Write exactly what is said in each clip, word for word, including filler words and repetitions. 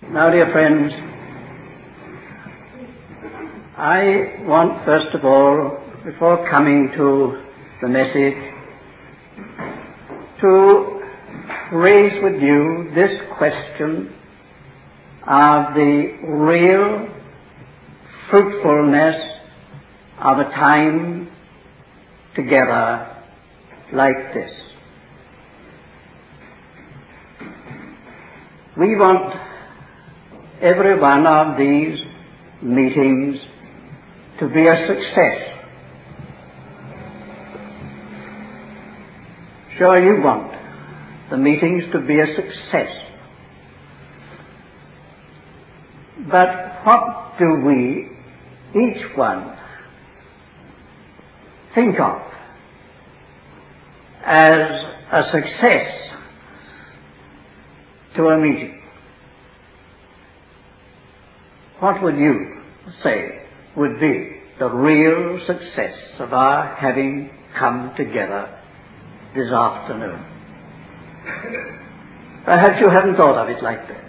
Now, dear friends, I want first of all, before coming to the message, to raise with you this question of the real fruitfulness of a time together like this. We want every one of these meetings to be a success. Sure, you want the meetings to be a success. But what do we, each one, think of as a success to a meeting? What would you say would be the real success of our having come together this afternoon? Perhaps you haven't thought of it like that.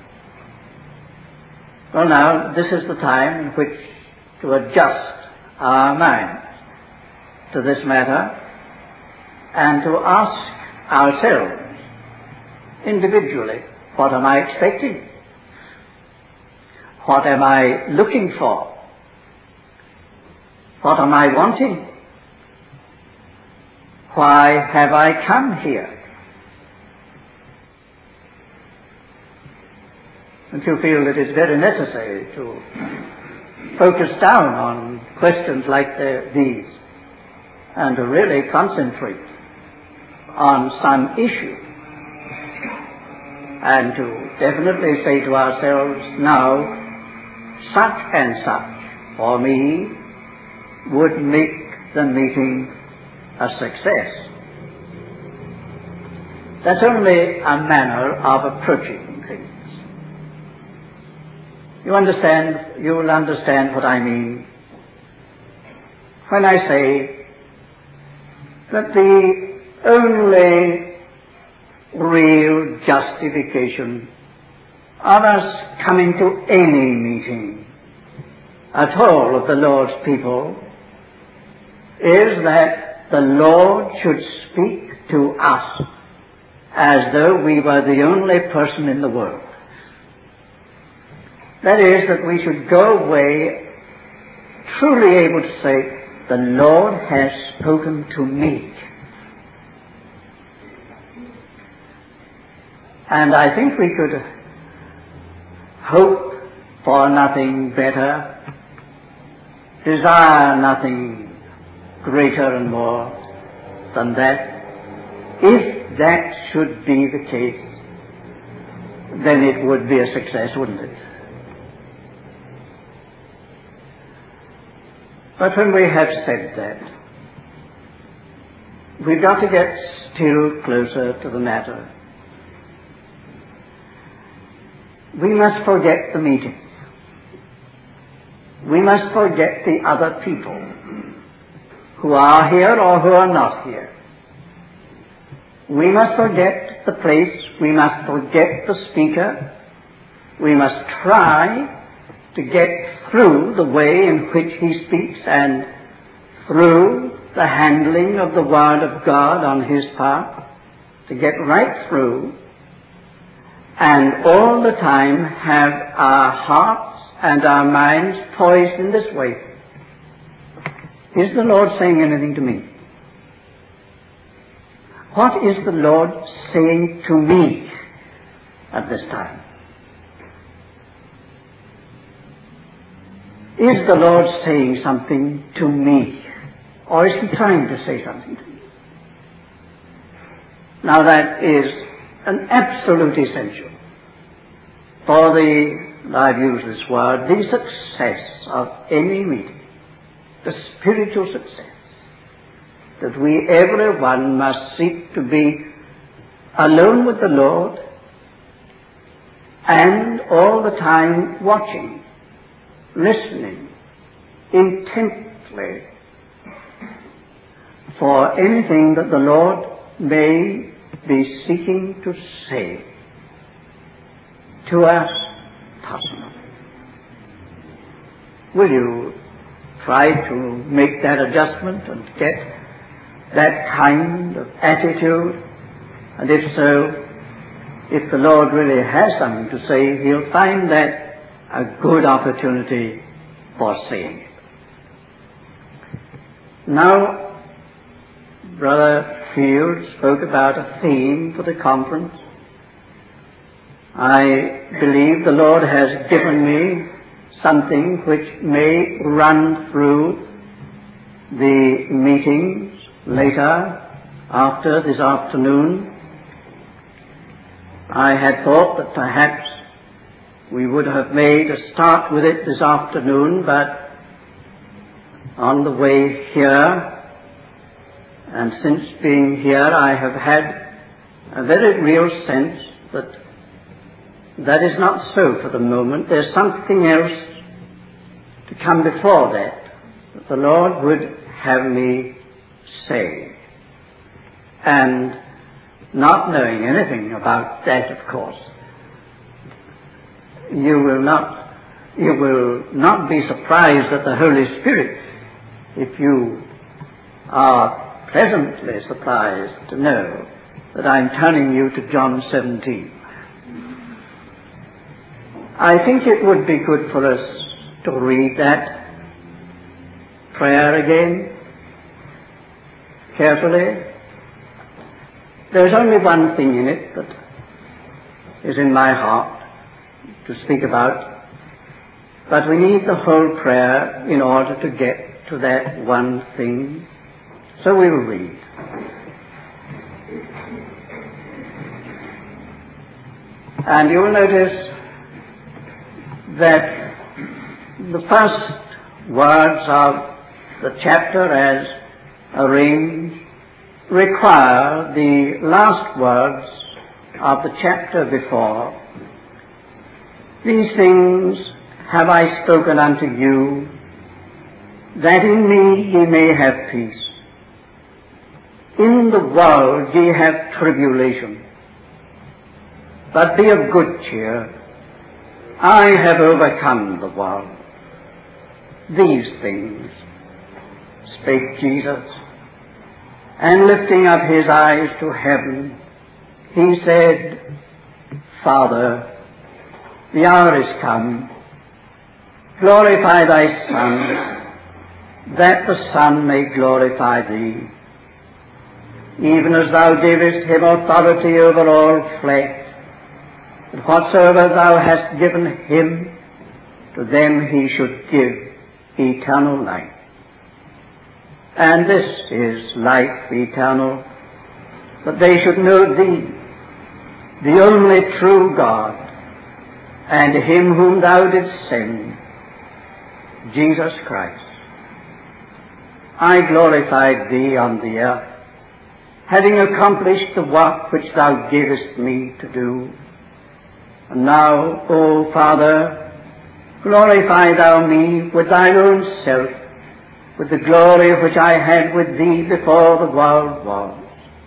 Well, now, this is the time in which to adjust our minds to this matter and to ask ourselves individually, what am I expecting? What am I looking for? What am I wanting? Why have I come here? Don't you feel it is very necessary to focus down on questions like the, these and to really concentrate on some issue and to definitely say to ourselves, now, such and such, for me, would make the meeting a success. That's only a manner of approaching things. You understand, you will understand what I mean when I say that the only real justification of us coming to any meeting at all of the Lord's people is that the Lord should speak to us as though we were the only person in the world. That is, that we should go away truly able to say, the Lord has spoken to me. And I think we could hope for nothing better, desire nothing greater and more than that. If that should be the case, then it would be a success, wouldn't it? But when we have said that, we've got to get still closer to the matter. We must forget the meeting. We must forget the other people who are here or who are not here. We must forget the place. We must forget the speaker. We must try to get through the way in which he speaks and through the handling of the Word of God on his part, to get right through and all the time have our hearts and our minds poised in this way. Is the Lord saying anything to me? What is the Lord saying to me at this time? Is the Lord saying something to me? Or is he trying to say something to me? Now that is an absolute essential for the, I've used this word, the success of any meeting, the spiritual success, that we, every one, must seek to be alone with the Lord and all the time watching, listening intently for anything that the Lord may be seeking to say to us will you try to make that adjustment and get that kind of attitude? And if so, if the Lord really has something to say, He'll find that a good opportunity for saying it. Now, Brother Field spoke about a theme for the conference. I believe the Lord has given me something which may run through the meetings later, after this afternoon. I had thought that perhaps we would have made a start with it this afternoon, but on the way here, and since being here, I have had a very real sense that that is not so for the moment. There's something else to come before that, that the Lord would have me say. And not knowing anything about that, of course, you will not, you will not be surprised at the Holy Spirit if you are pleasantly surprised to know that I'm turning you to John seventeen. I think it would be good for us to read that prayer again carefully. There's only one thing in it that is in my heart to speak about, but we need the whole prayer in order to get to that one thing. So we will read. And you will notice that the first words of the chapter as arranged require the last words of the chapter before. These things have I spoken unto you, that in me ye may have peace. In the world ye have tribulation, but be of good cheer. I have overcome the world. These things spake Jesus, and lifting up his eyes to heaven, he said, Father, the hour is come. Glorify thy Son, that the Son may glorify thee, even as thou gavest him authority over all flesh, and whatsoever thou hast given him, to them he should give eternal life. And this is life eternal, that they should know thee, the only true God, and him whom thou didst send, Jesus Christ. I glorified thee on the earth, having accomplished the work which thou gavest me to do. And now, O Father, glorify thou me with thine own self, with the glory which I had with thee before the world was.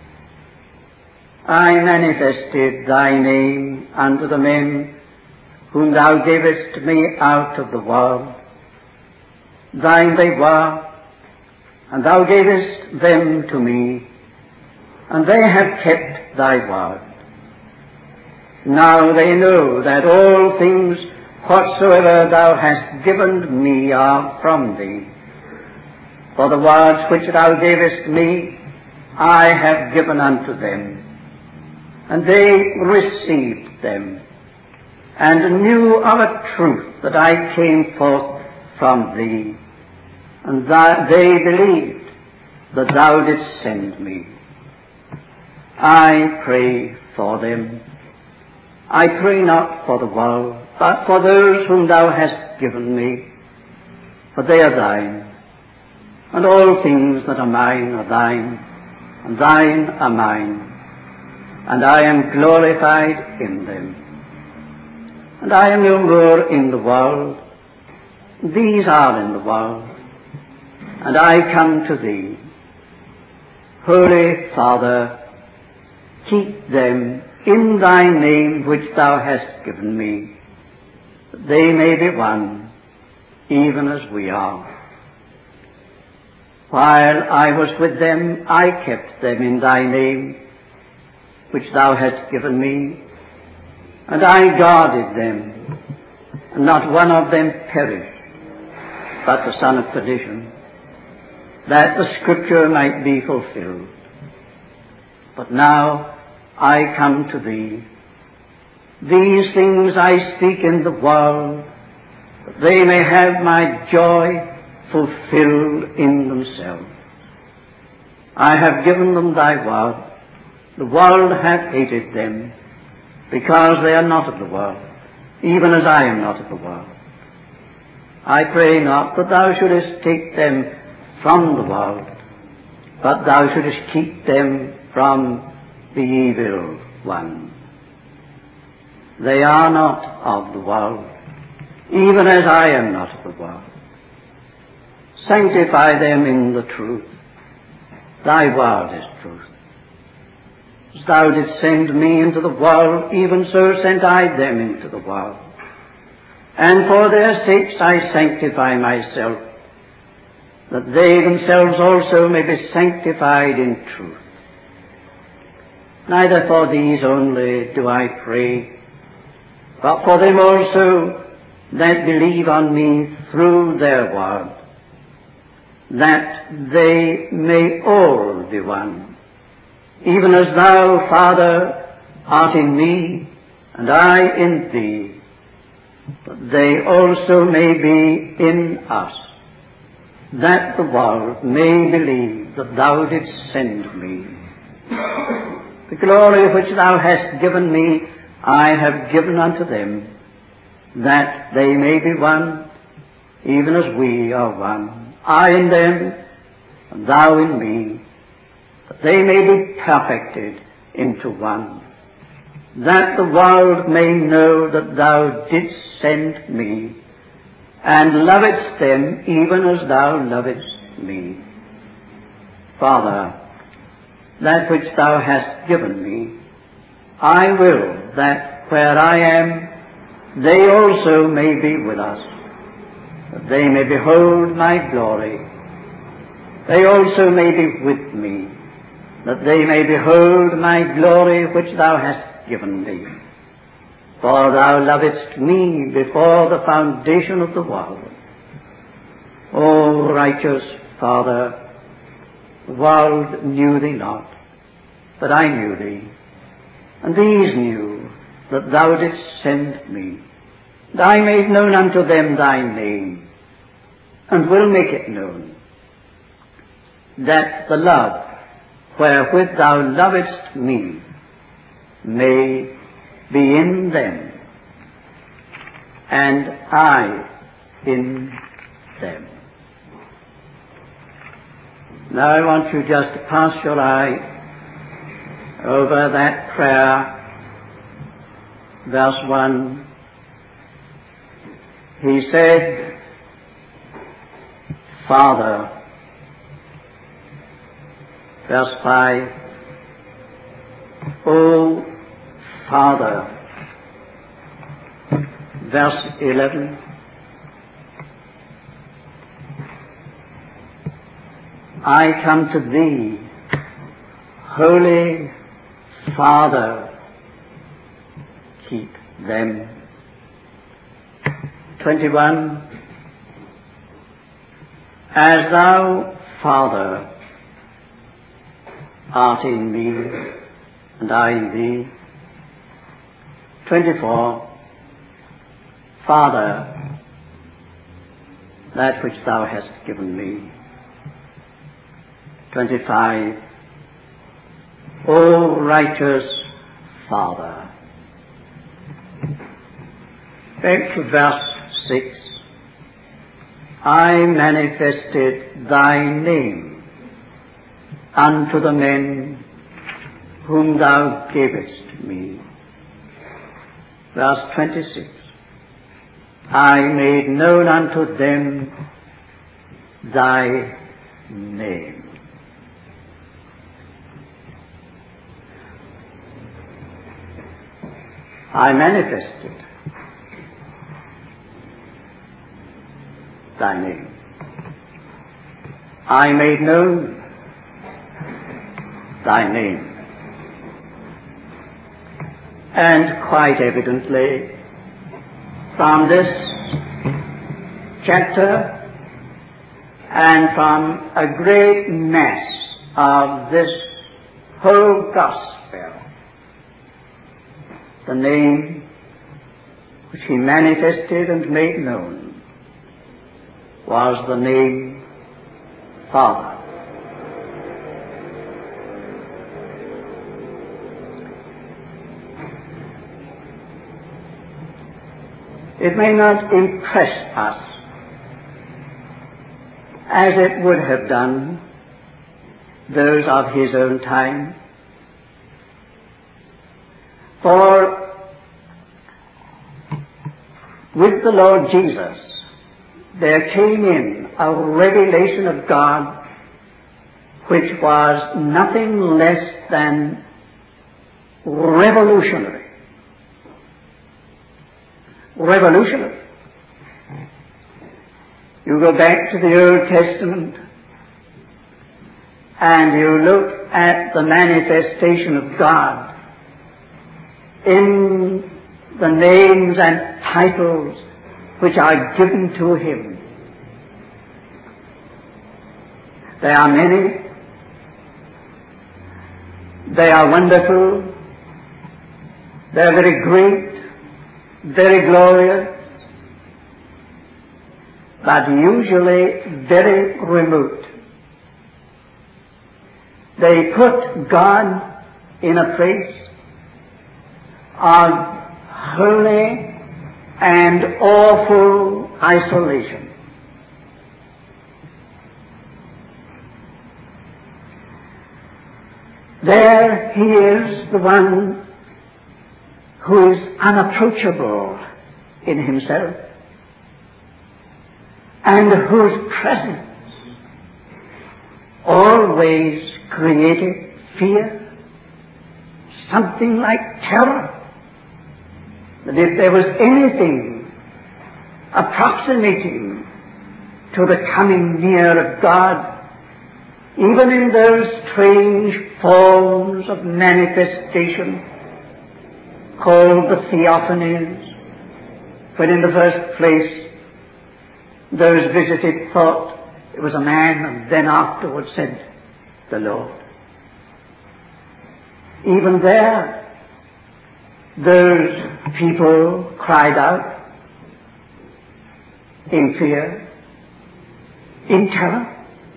I manifested thy name unto the men whom thou gavest me out of the world. Thine they were, and thou gavest them to me, and they have kept thy word. Now they know that all things whatsoever thou hast given me are from thee. For the words which thou gavest me, I have given unto them, and they received them, and knew of a truth that I came forth from thee, and that they believed that thou didst send me. I pray for them. I pray not for the world, but for those whom thou hast given me, for they are thine. And all things that are mine are thine, and thine are mine, and I am glorified in them. And I am no more in the world, these are in the world, and I come to thee. Holy Father, keep them in thy name which thou hast given me, that they may be one, even as we are. While I was with them, I kept them in thy name, which thou hast given me, and I guarded them, and not one of them perished, but the son of perdition, that the scripture might be fulfilled. But now I come to thee. These things I speak in the world, that they may have my joy fulfilled in themselves. I have given them thy word. The world hath hated them, because they are not of the world, even as I am not of the world. I pray not that thou shouldest take them from the world, but thou shouldest keep them from the evil one. They are not of the world, even as I am not of the world. Sanctify them in the truth. Thy word is truth. As thou didst send me into the world, even so sent I them into the world. And for their sakes I sanctify myself, that they themselves also may be sanctified in truth. Neither for these only do I pray, but for them also that believe on me through their word, that they may all be one, even as thou, Father, art in me, and I in thee, that they also may be in us, that the world may believe that thou didst send me. The glory which thou hast given me, I have given unto them, that they may be one, even as we are one, I in them, and thou in me, that they may be perfected into one, that the world may know that thou didst send me, and lovedst them even as thou lovedst me. Father, that which thou hast given me, I will that where I am, they also may be with us, that they may behold my glory. They also may be with me, that they may behold my glory which thou hast given me. For thou lovedst me before the foundation of the world. O righteous Father, the world knew thee not, but I knew thee, and these knew that thou didst send me. And I made known unto them thy name, and will make it known, that the love wherewith thou lovedst me may be in them, and I in them. Now I want you just to pass your eye over that prayer, verse one. He said, Father. Verse five, O Father. Verse eleven, I come to thee, Holy Father, keep them. twenty-one, as thou, Father, art in me, and I in thee. twenty-four, Father, that which thou hast given me. twenty-five, O righteous Father. Back to verse six. I manifested thy name unto the men whom thou gavest me. Verse twenty-six. I made known unto them thy name. I manifested. thy name. I made known thy name. And quite evidently, from this chapter and from a great mass of this whole gospel, the name which he manifested and made known was the name Father. It may not impress us as it would have done those of his own time, for with the Lord Jesus there came in a revelation of God which was nothing less than revolutionary. Revolutionary. You go back to the Old Testament and you look at the manifestation of God in the names and titles which are given to him. They are many. They are wonderful. They are very great, very glorious, but usually very remote. They put God in a place of holy and awful isolation. There he is, the one who is unapproachable in himself, and whose presence always created fear, something like terror. That if there was anything approximating to the coming near of God, even in those strange forms of manifestation called the theophanies, when in the first place those visited thought it was a man, and then afterwards said, the Lord. Even there, those people cried out in fear, in terror.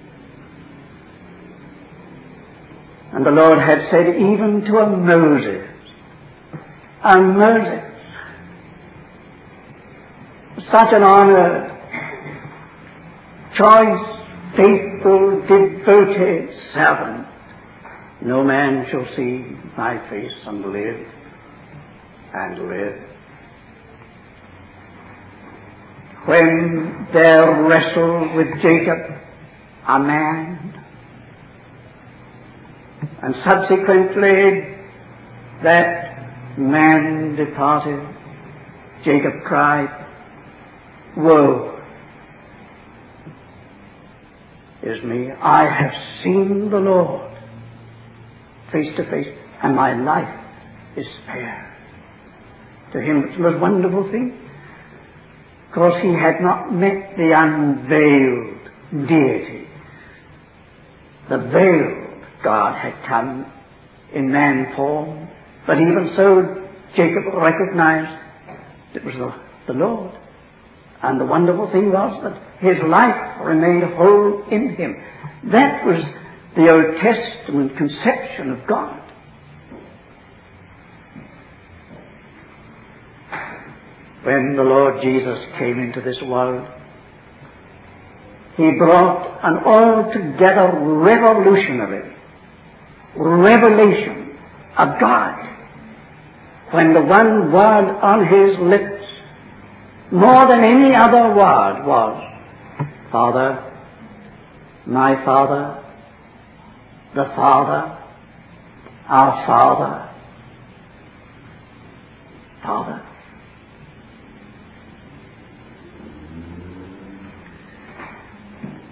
And the Lord had said even to a Moses, a Moses, such an honored, choice, faithful, devoted servant, no man shall see my face and live, and live. When there wrestled with Jacob a man, and subsequently that man departed, Jacob cried, woe is me, I have seen the Lord face to face, and my life is spared. To him it's the most wonderful thing, because he had not met the unveiled deity. The veiled God had come in man form, but even so Jacob recognized it was the, the Lord. And the wonderful thing was that his life remained whole in him. That was the Old Testament conception of God. When the Lord Jesus came into this world, he brought an altogether revolutionary revelation of God, when the one word on his lips, more than any other word, was, Father, my Father, the Father, our Father, Father.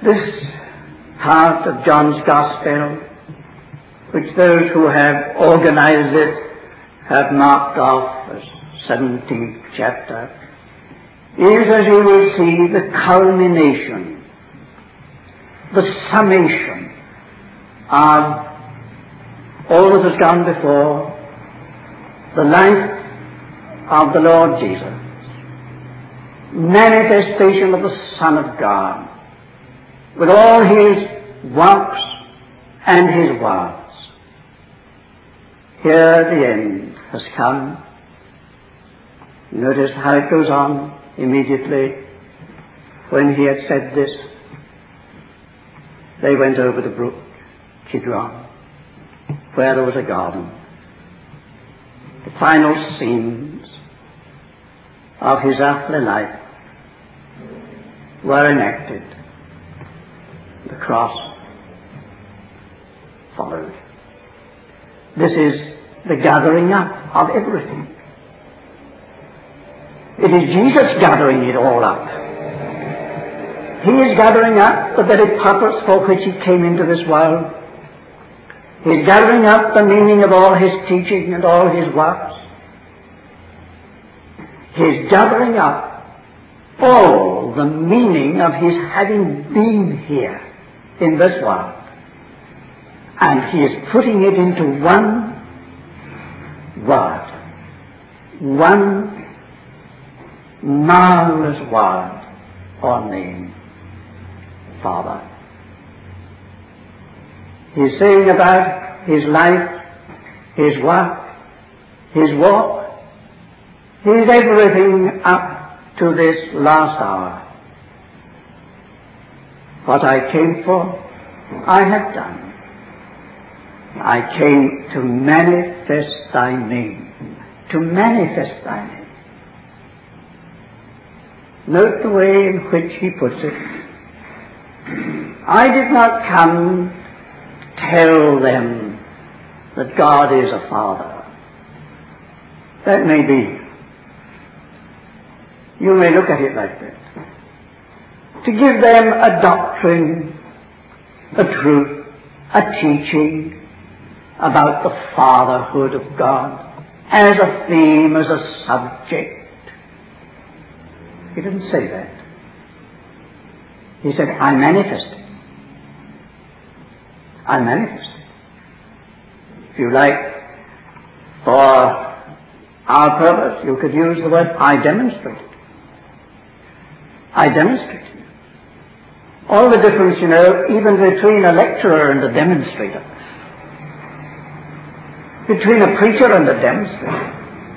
This part of John's Gospel, which those who have organized it have marked off as seventeenth chapter, is, as you will see, the culmination, the summation of all that has gone before, the life of the Lord Jesus, manifestation of the Son of God, with all His works and His words. Here the end has come. Notice how it goes on immediately. When He had said this, they went over the brook Kidron, where there was a garden. The final scenes of His earthly life were enacted. The cross followed. This is the gathering up of everything. It is Jesus gathering it all up. He is gathering up the very purpose for which He came into this world. He is gathering up the meaning of all His teaching and all His works. He is gathering up all the meaning of His having been here in this world. And He is putting it into one word, one marvelous word or name, Father. He is saying about His life, His work, His walk, His everything up to this last hour. What I came for, I have done. I came to manifest Thy name, to manifest Thy name. Note the way in which He puts it. I did not come to tell them that God is a Father. That may be. You may look at it like that. To give them a doctrine, a truth, a teaching about the fatherhood of God as a theme, as a subject. He didn't say that. He said, I manifest it. I manifest it. If you like, for our purpose, you could use the word, I demonstrate it. I demonstrate it. All the difference, you know, even between a lecturer and a demonstrator. Between a preacher and a demonstrator.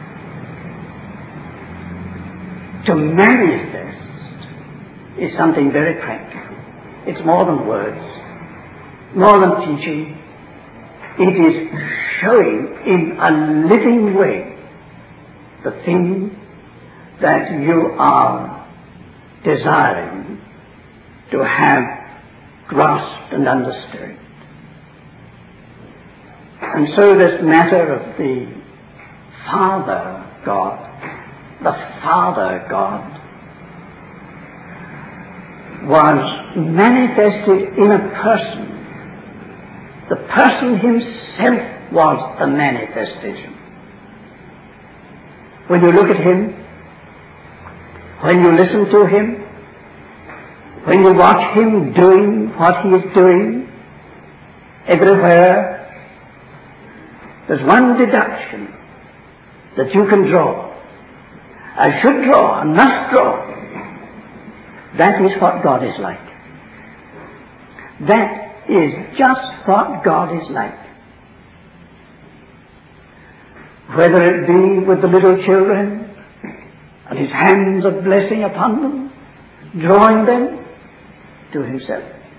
To manifest is something very practical. It's more than words, more than teaching. It is showing in a living way the thing that you are desiring to have grasped and understood. And so this matter of the Father God, the Father God, was manifested in a person. The person Himself was the manifestation. When you look at Him, when you listen to Him, when you watch Him doing what He is doing, everywhere, there's one deduction that you can draw. I should draw, I must draw. That is what God is like. That is just what God is like. Whether it be with the little children, and His hands of blessing upon them, drawing them to Himself.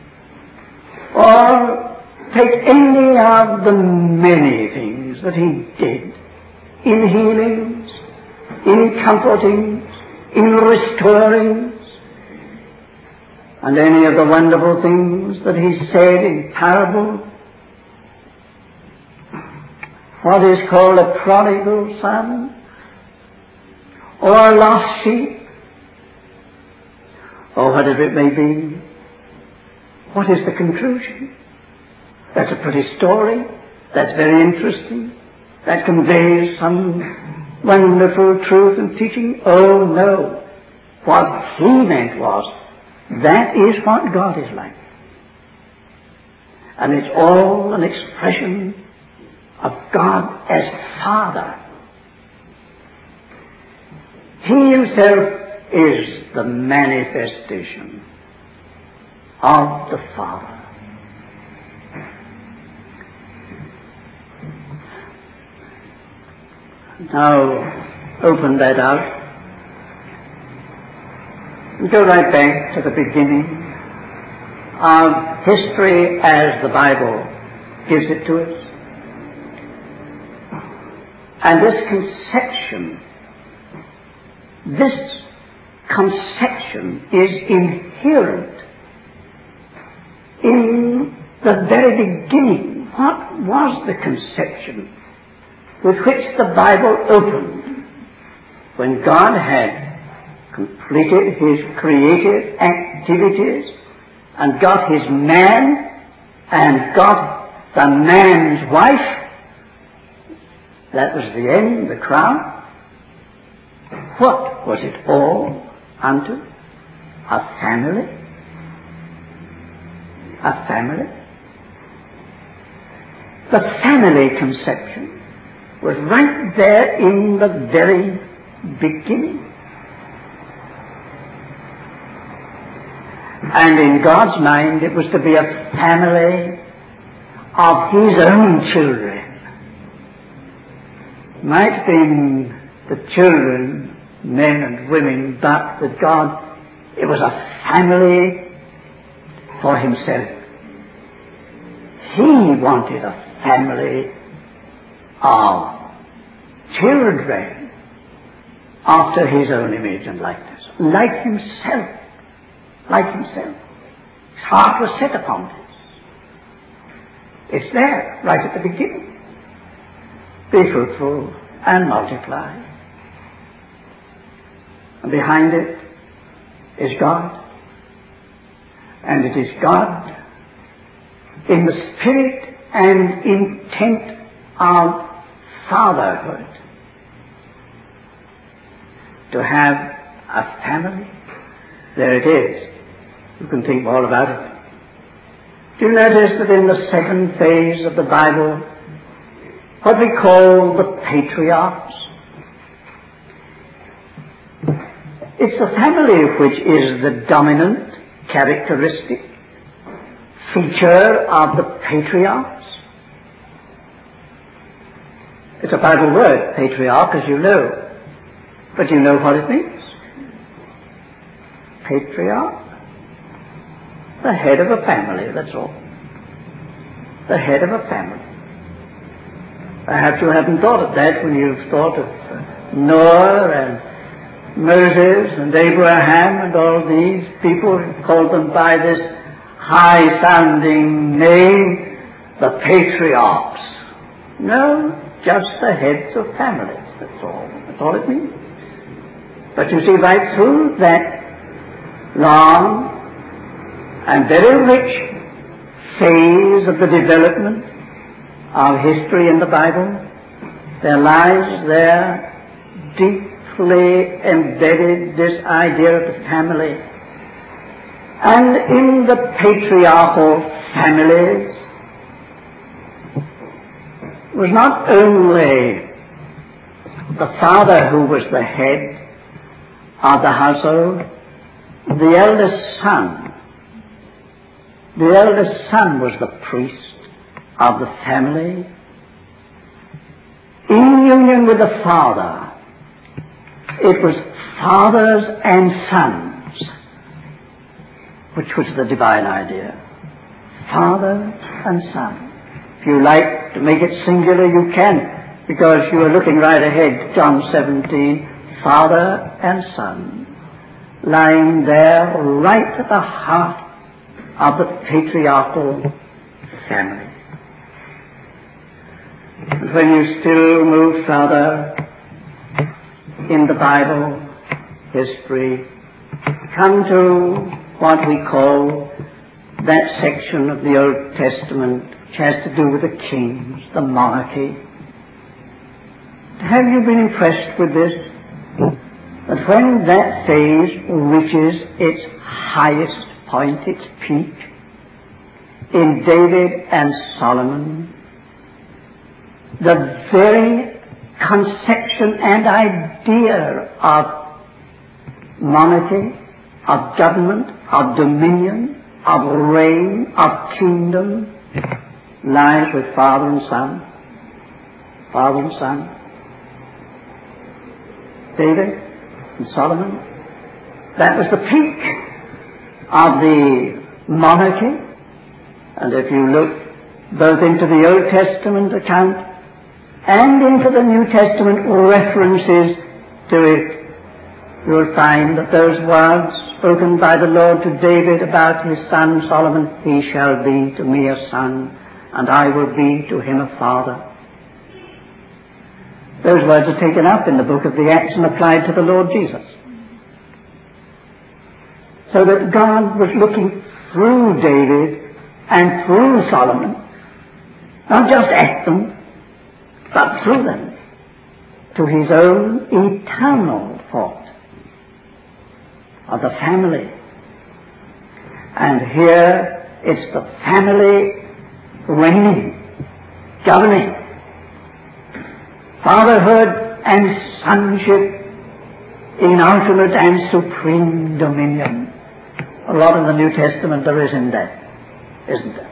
Or take any of the many things that He did in healings, in comforting, in restoring, and any of the wonderful things that He said in parable. What is called a prodigal son, or a lost sheep, or whatever it may be. What is the conclusion? That's a pretty story. That's very interesting. That conveys some wonderful truth and teaching. Oh no. What he meant was, that is what God is like. And it's all an expression of God as Father. He himself is the manifestation of the Father. Now, open that out. And go right back to the beginning of history as the Bible gives it to us. And this conception, this conception is inherent in the very beginning. What was the conception with which the Bible opened when God had completed his creative activities and got his man and got the man's wife? That was the end, the crown. What was it all unto? A family? A family? The family conception was right there in the very beginning. And in God's mind it was to be a family of his own children. Might have been the children, men and women, but with God it was a family for himself. He wanted a family of children after his own image and likeness, like himself, like himself. His heart was set upon this. It's there, right at the beginning. Be fruitful and multiply. And behind it is God. And it is God in the spirit and intent of fatherhood to have a family. There it is. You can think all about it. Do you notice that in the second phase of the Bible, what we call the patriarchs, it's the family which is the dominant characteristic feature of the patriarchs. It's a Bible word, patriarch, as you know. But you know what it means. Patriarch, the head of a family, that's all. The head of a family. Perhaps you haven't thought of that when you've thought of Noah and Moses and Abraham and all these people, called them by this high-sounding name, the patriarchs. No, just the heads of families, that's all. That's all it means. But you see, right through that long and very rich phase of the development of history in the Bible, there lies there deeply embedded this idea of the family. And in the patriarchal families was not only the father who was the head of the household, the eldest son. The eldest son was the priest of the family, in union with the father. It was fathers and sons, which was the divine idea. Father and son. If you like to make it singular, you can, because you are looking right ahead, John seventeen, father and son, lying there right at the heart of the patriarchal family. And when you still move further in the Bible history, come to what we call that section of the Old Testament which has to do with the kings, the monarchy. Have you been impressed with this? That when that phase reaches its highest point, its peak, in David and Solomon, the very conception and idea of monarchy, of government, of dominion, of reign, of kingdom, lies with father and son. Father and son. David and Solomon. That was the peak of the monarchy. And if you look both into the Old Testament account and into the New Testament references to it, you'll find that those words spoken by the Lord to David about his son Solomon, he shall be to me a son, and I will be to him a father. Those words are taken up in the book of the Acts and applied to the Lord Jesus. So that God was looking through David and through Solomon, not just at them, but through them, to his own eternal thought of the family. And here it's the family reigning, governing, fatherhood and sonship in ultimate and supreme dominion. A lot of the New Testament there is in that, isn't there?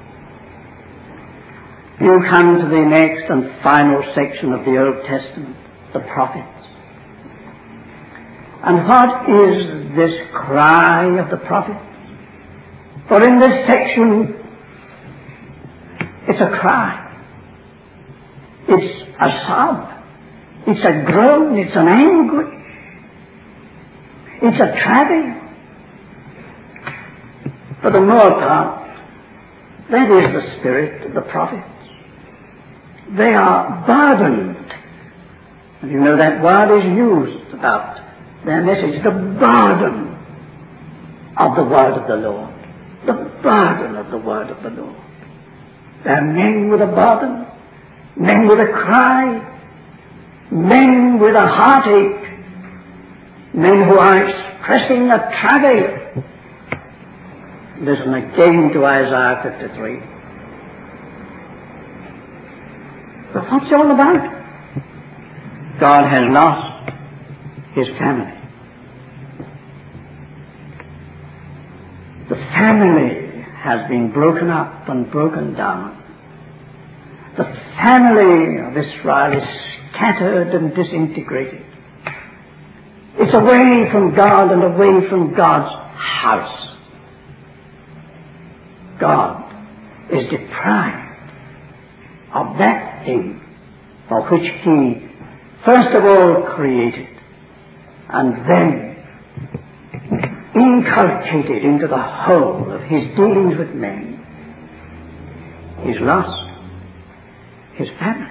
You come to the next and final section of the Old Testament, the prophets. And what is this cry of the prophets? For in this section, it's a cry. It's a sob. It's a groan. It's an anguish. It's a travail. For the more part, that is the spirit of the prophets. They are burdened. And you know that word is used about their message, the burden of the word of the Lord. The burden of the word of the Lord. They're men with a burden, men with a cry, men with a heartache, men who are expressing a travail. Listen again to Isaiah fifty-three. But what's it all about? God has lost his family. The family has been broken up and broken down. The family of Israel is scattered and disintegrated. It's away from God and away from God's house. God is deprived of that thing for which he first of all created and then inculcated into the whole of his dealings with men. He's lost his family.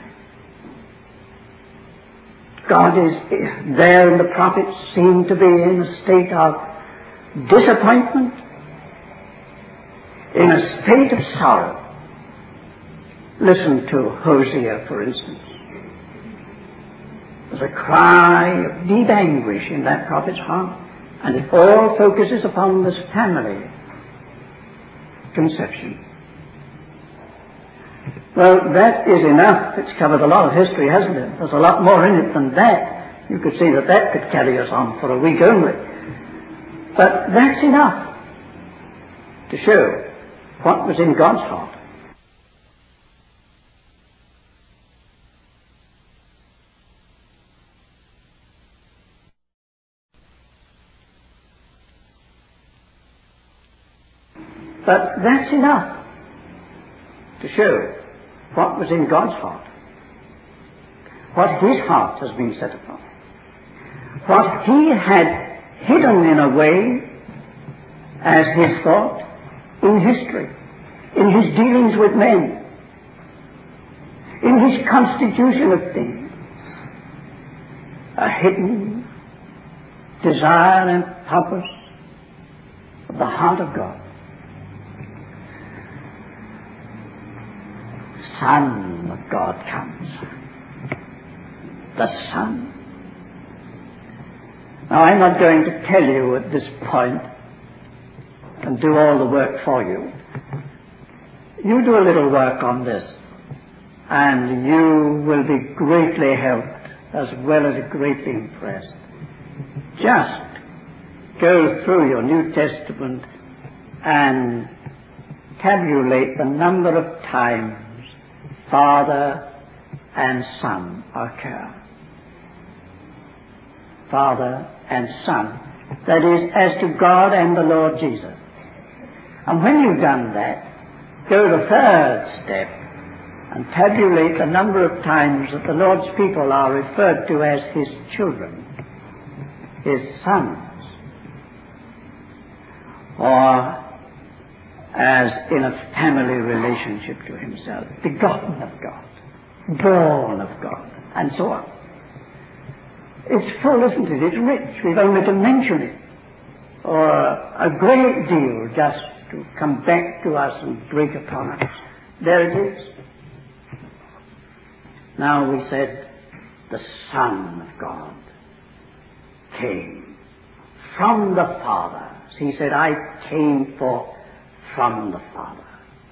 God is there, and the prophets seem to be in a state of disappointment, in a state of sorrow. Listen to Hosea, for instance. There's a cry of deep anguish in that prophet's heart, and it all focuses upon this family conception. Well, that is enough. It's covered a lot of history, hasn't it? There's a lot more in it than that. You could see that that could carry us on for a week only. But that's enough to show what was in God's heart. But that's enough to show what was in God's heart, what his heart has been set upon, what he had hidden in a way as his thought in history, in his dealings with men, in his constitution of things, a hidden desire and purpose of the heart of God. Son of God comes. The Son. Now, I'm not going to tell you at this point and do all the work for you. You do a little work on this, and you will be greatly helped as well as greatly impressed. Just go through your New Testament and tabulate the number of times Father and Son occur. Father and Son. That is, as to God and the Lord Jesus. And when you've done that, go the third step and tabulate the number of times that the Lord's people are referred to as His children, His sons, or as in a family relationship to Himself, begotten of God, born of God, and so on. It's full, isn't it? It's rich. We've only to mention it, or a great deal just to come back to us and break upon us. There it is. Now we said the Son of God came from the Father. He said, I came forth from the Father.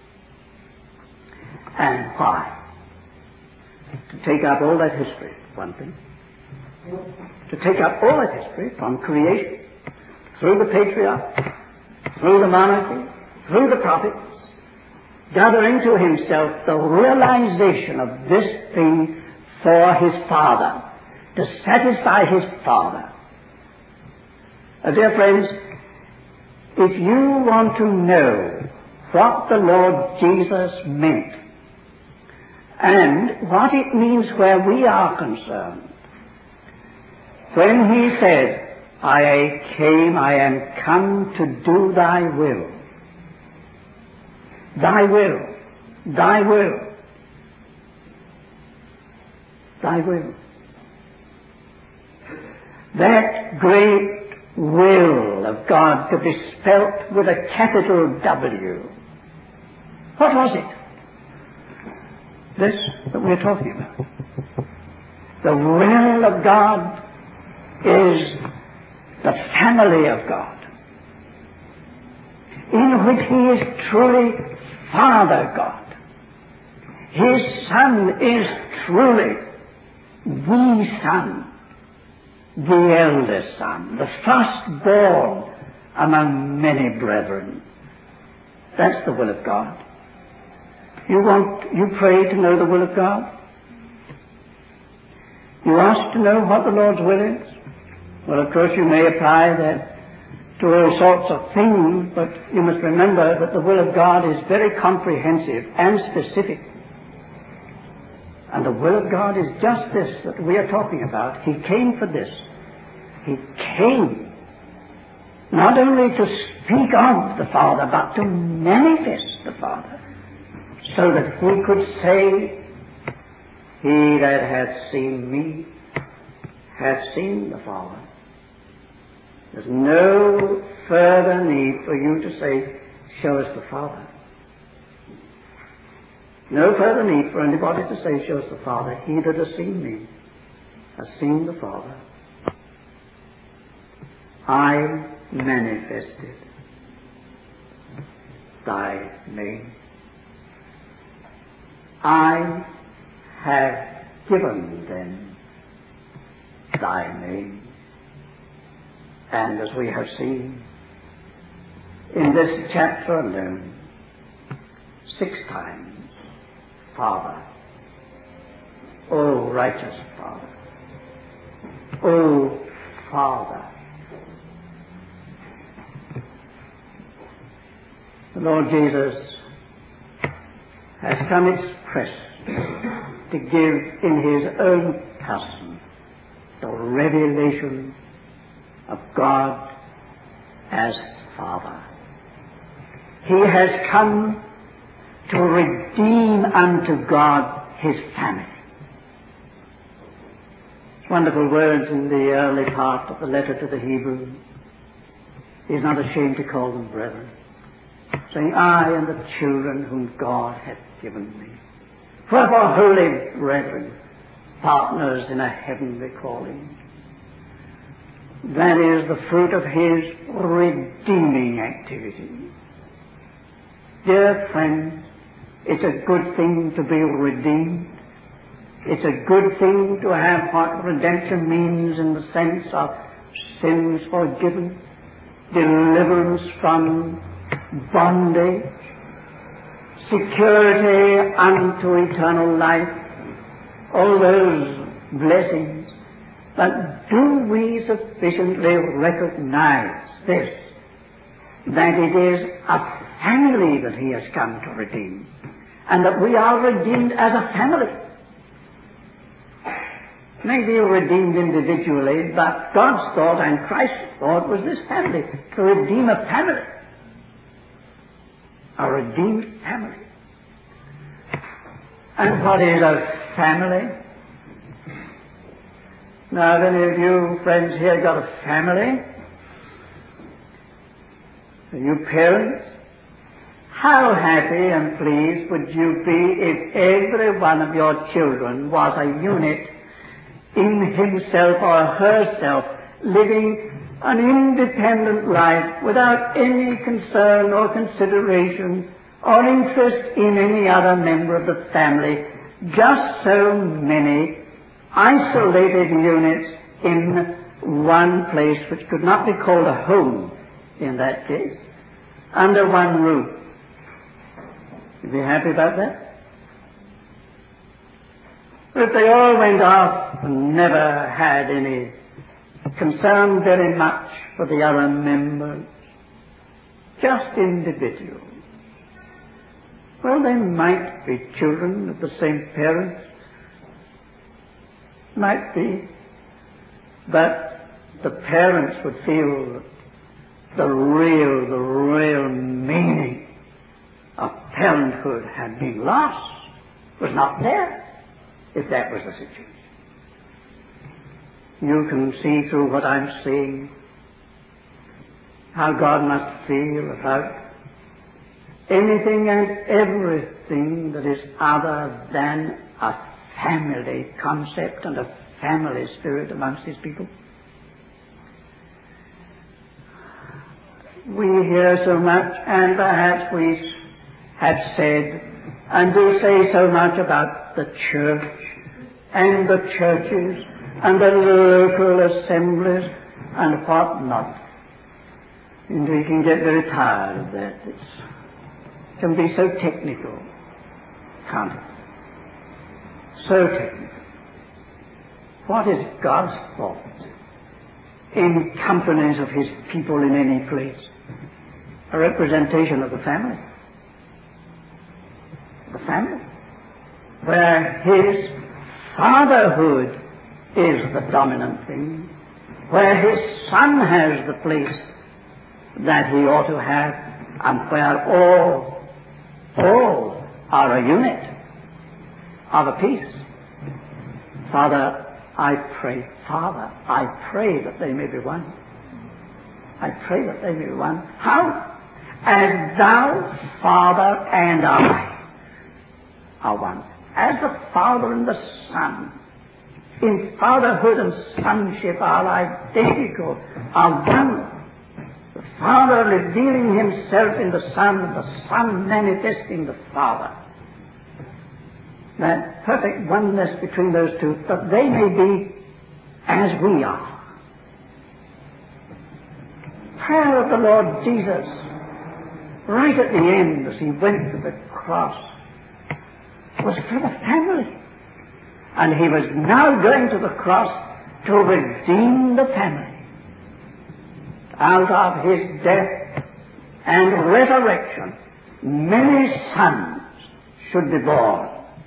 And why? To take up all that history, one thing. To take up all that history from creation, through the patriarchs, through the monarchy, through the prophets, gathering to Himself the realization of this thing for His Father, to satisfy His Father. Uh, dear friends, if you want to know what the Lord Jesus meant and what it means where we are concerned, when He said, I came, I am come to do Thy will, Thy will, Thy will, Thy will. That great will of God to be spelt with a capital W. What was it? This that we're talking about. The will of God is the family of God, in which He is truly Father God. His Son is truly the Son, the eldest Son, the firstborn among many brethren. That's the will of God. You want, you pray to know the will of God? You ask to know what the Lord's will is? Well, of course, you may apply that to all sorts of things, but you must remember that the will of God is very comprehensive and specific. And the will of God is just this that we are talking about. He came for this. He came not only to speak of the Father, but to manifest the Father, so that we could say, He that hath seen me hath seen the Father. There's no further need for you to say, show us the Father. No further need for anybody to say, show us the Father. He that has seen me has seen the Father. I manifested Thy name. I have given them Thy name. And as we have seen in this chapter alone, six times, Father, O righteous Father, O Father. The Lord Jesus has come express to give in His own person the revelation of God as Father. He has come to redeem unto God His family. Wonderful words in the early part of the letter to the Hebrews. He is not ashamed to call them brethren, saying, I and the children whom God hath given me. Wherefore, holy brethren, partners in a heavenly calling, that is the fruit of His redeeming activity. Dear friends, it's a good thing to be redeemed. It's a good thing to have what redemption means in the sense of sins forgiven, deliverance from bondage, security unto eternal life, all those blessings. But do we sufficiently recognize this, that it is a family that He has come to redeem, and that we are redeemed as a family? Maybe redeemed individually, but God's thought and Christ's thought was this family, to redeem a family. A redeemed family. And what is a family? Now, have any of you friends here got a family? Are you parents? How happy and pleased would you be if every one of your children was a unit in himself or herself, living an independent life without any concern or consideration or interest in any other member of the family, just so many isolated units in one place which could not be called a home in that case, under one roof. You'd be happy about that? But if they all went off and never had any concern very much for the other members, just individuals, well, they might be children of the same parents, might be, but the parents would feel that the real, the real meaning of parenthood had been lost, was not there, if that was the situation. You can see through what I'm saying how God must feel about anything and everything that is other than a family concept and a family spirit amongst His people. We hear so much, and perhaps we have said and do say so much about the church and the churches and the local assemblies and what not. And we can get very tired of that. It's, it can be so technical, can't it? So technical. What is God's thought in companies of His people in any place? A representation of the family. The family. Where His fatherhood is the dominant thing. Where His Son has the place that He ought to have, and where all, all are a unit of a piece. Father, I pray, Father, I pray that they may be one. I pray that they may be one. How? As Thou, Father, and I are one. As the Father and the Son, in fatherhood and sonship, are identical, are one. The Father revealing Himself in the Son, and the Son manifesting the Father. That perfect oneness between those two, that they may be as we are. Prayer of the Lord Jesus, right at the end as He went to the cross, was for the family. And He was now going to the cross to redeem the family. Out of His death and resurrection, many sons should be born.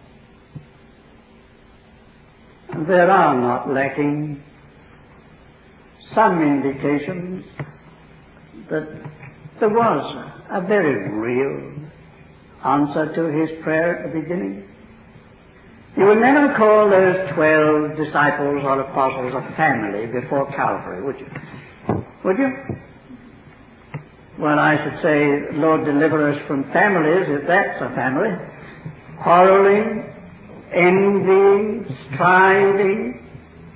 There are not lacking some indications that there was a very real answer to His prayer at the beginning. You would never call those twelve disciples or apostles a family before Calvary, would you? Would you? Well, I should say, Lord, deliver us from families, if that's a family. Quarreling, envying, striving,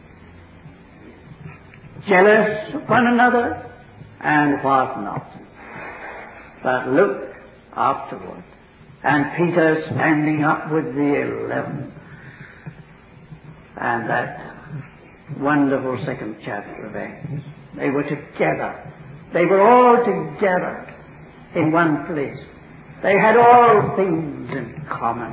jealous of one another, and what not. But look afterward, and Peter standing up with the eleven, and that wonderful second chapter of Acts. They were together. They were all together in one place. They had all things in common.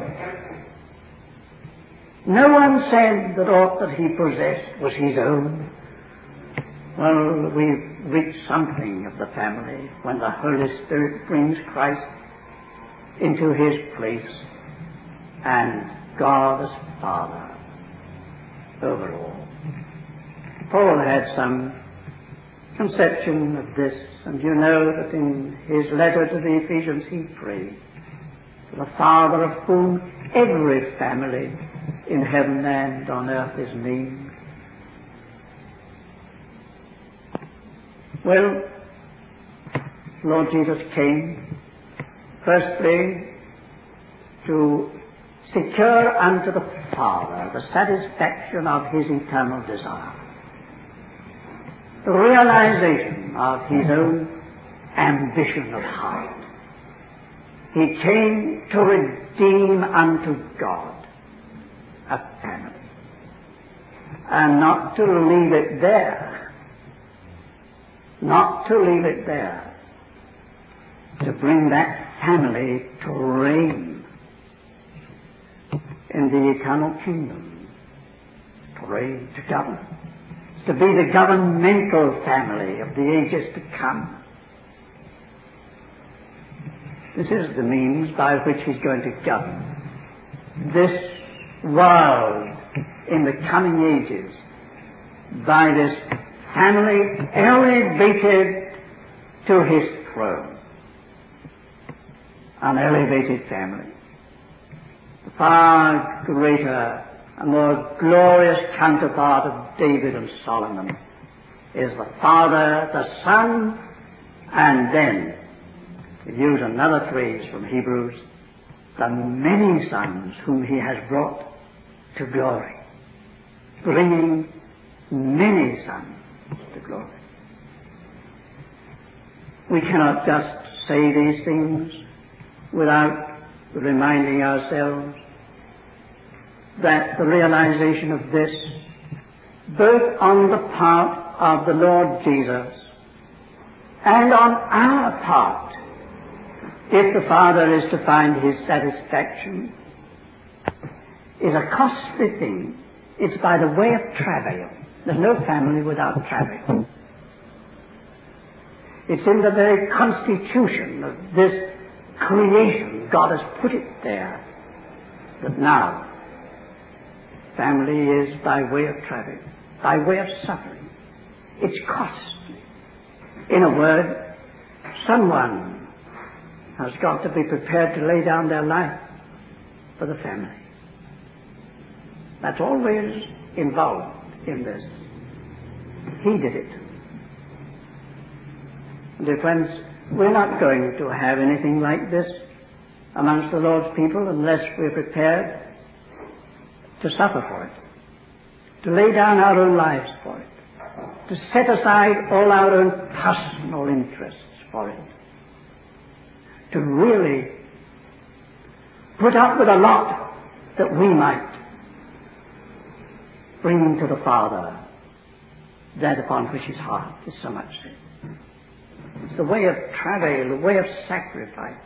No one said that aught that he possessed was his own. Well, we've reached something of the family when the Holy Spirit brings Christ into his place and God as Father over all. Paul had some conception of this, and you know that in his letter to the Ephesians he prayed for the Father of whom every family in heaven and on earth is named. Well, Lord Jesus came firstly to secure unto the Father the satisfaction of his eternal desire, the realization of his own ambition of heart. He came to redeem unto God a family, and not to leave it there, not to leave it there, to bring that family to reign in the eternal kingdom, to reign, to govern, to be the governmental family of the ages to come. This is the means by which he's going to govern this world in the coming ages, by this family elevated to his throne. An elevated family. The far greater and more glorious counterpart of David and Solomon is the Father, the Son, and then, to use another phrase from Hebrews, the many sons whom he has brought to glory, bringing many sons to glory. We cannot just say these things without reminding ourselves that the realization of this, both on the part of the Lord Jesus and on our part, if the Father is to find his satisfaction, is a costly thing. It's by the way of travail. There's no family without travail. It's in the very constitution of this creation. God has put it there that now family is by way of travail, by way of suffering. It's costly. In a word, someone has got to be prepared to lay down their life for the family. That's always involved in this. He did it. Dear friends, we're not going to have anything like this amongst the Lord's people unless we're prepared to suffer for it, to lay down our own lives for it, to set aside all our own personal interests for it, to really put up with a lot that we might bring to the Father that upon which his heart is so much set. It's the way of travail, the way of sacrifice.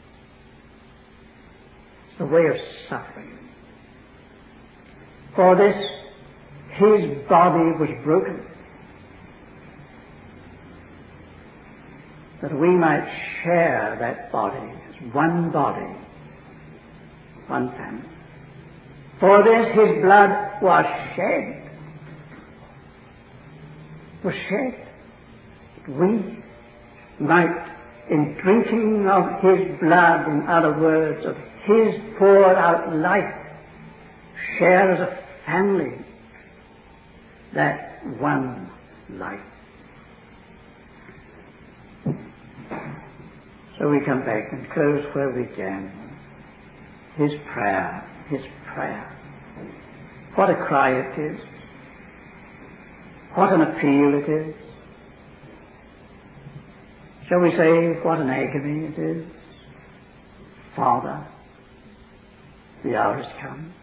It's the way of suffering. For this, his body was broken, that we might share that body as one body, one family. For this, his blood was shed, was shed, that we might, in drinking of his blood, in other words, of his poured out life, share as a family that one life. So we come back and close where we can. His prayer, his prayer. What a cry it is. What an appeal it is. Shall we say, what an agony it is? Father, the hour has come.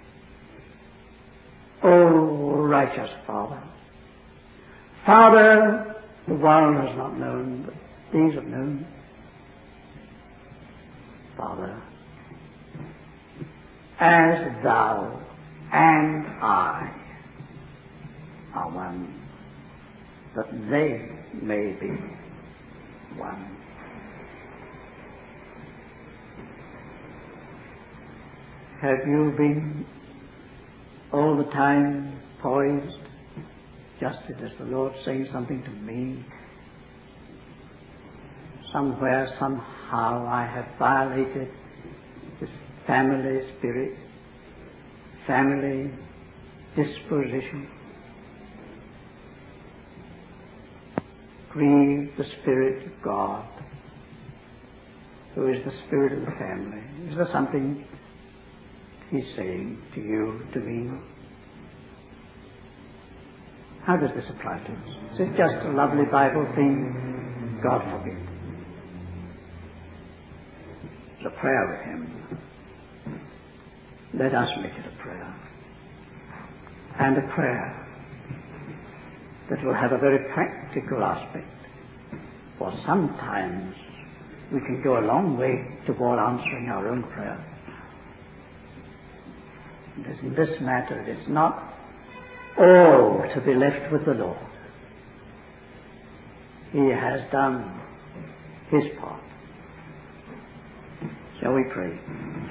Oh, righteous Father. Father, the world has not known, but these have known. Father, as thou and I are one, that they may be one. Have you been all the time poised, just as the Lord saying something to me? Somewhere, somehow, I have violated this family spirit, family disposition, grieved the Spirit of God, who is the spirit of the family. Is there something He's saying to you, to me? How does this apply to us? Is it just a lovely Bible thing? God forbid. It's a prayer with Him. Let us make it a prayer. And a prayer that will have a very practical aspect. For sometimes we can go a long way toward answering our own prayer. In this matter, it is not all to be left with the Lord. He has done His part. Shall we pray?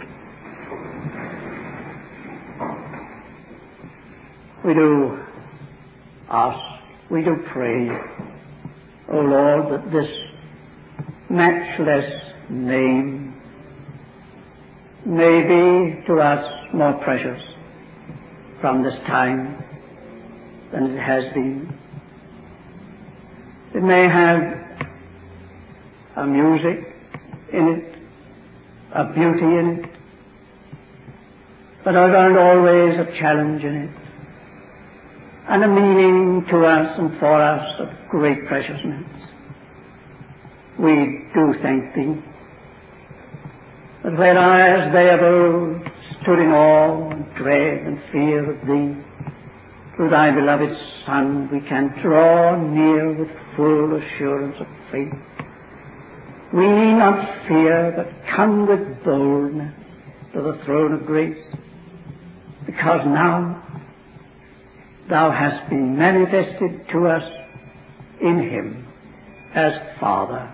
We do ask, we do pray, O Lord, that this matchless name may be to us more precious from this time than it has been. It may have a music in it, a beauty in it, but I found always a challenge in it, and a meaning to us and for us of great preciousness. We do thank Thee that whereas they of old stood in awe and dread and fear of Thee, through Thy beloved Son we can draw near with full assurance of faith. We need not fear, but come with boldness to the throne of grace, because now Thou hast been manifested to us in Him as Father.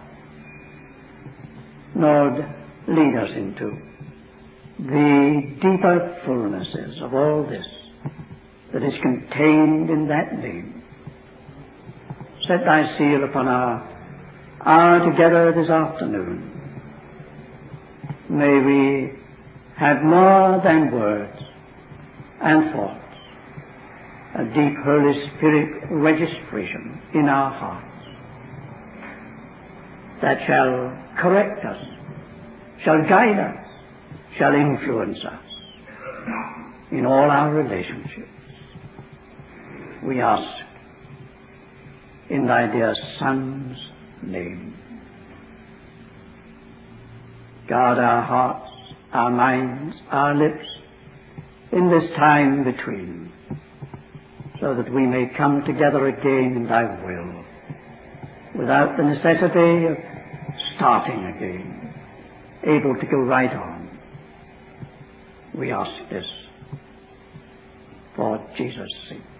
Lord, lead us into the deeper fullnesses of all this that is contained in that name. Set Thy seal upon our hour together this afternoon. May we have more than words and thoughts, a deep Holy Spirit registration in our hearts that shall correct us, shall guide us, shall influence us in all our relationships. We ask in Thy dear Son's name. Guard our hearts, our minds, our lips in this time between, so that we may come together again in Thy will, without the necessity of starting again, able to go right on. We ask this for Jesus' sake.